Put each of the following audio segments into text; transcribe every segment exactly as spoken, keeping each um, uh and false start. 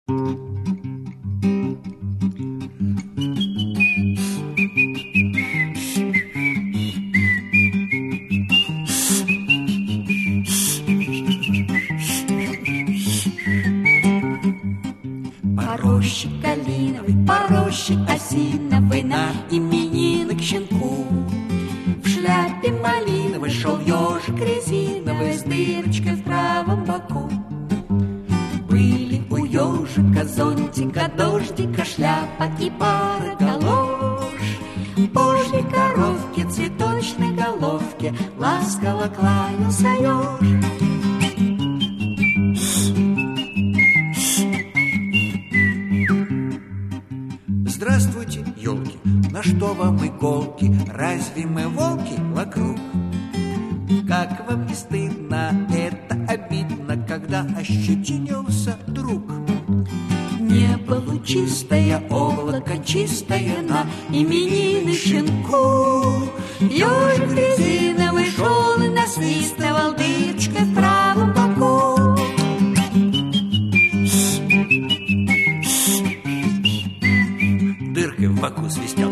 По роще калиновой, по роще осиновой, на именины к щенку. В шляпе малиновой шел ежик резиновый с дырочкой в правом боку. Были у ежика зонтика, дождика, шляпа и пара галош. Божьей коровке, цветочной головке ласково кланялся еж. Здравствуйте, елки, на что вам иголки? Разве мы волки вокруг? Как вам не стыдно, это обидно, когда ощетинился друг. Небо лучистое, облако чистое, на именины щенку. Ежик резиновый шел и насвистывал дырочкой в правом боку. Дыркой в боку свистел.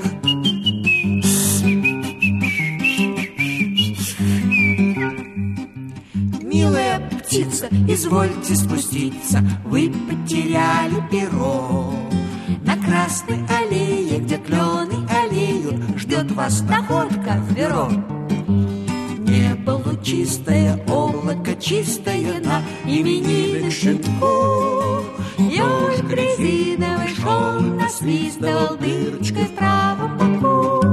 Милая птица, извольте спуститься, вы потеряли перо. На красной аллее, где клены аллеют, ждет вас находка в бюро. Небо лучистое, облако чистое, на именины щенку. Ежик резиновый шел, насвистывал дырочкой в правом боку.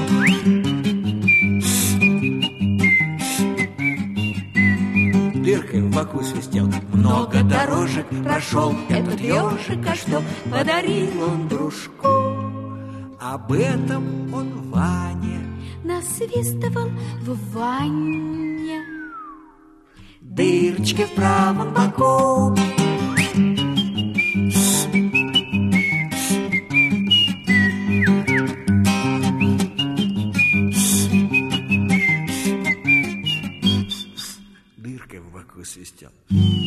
Дыркой в боку свистел. Много дорожек прошел этот ежик, а что подарил он дружку? Об этом он Ване Насвистывал в ванне. Дырочки в правом боку. дыркой в боку свистел.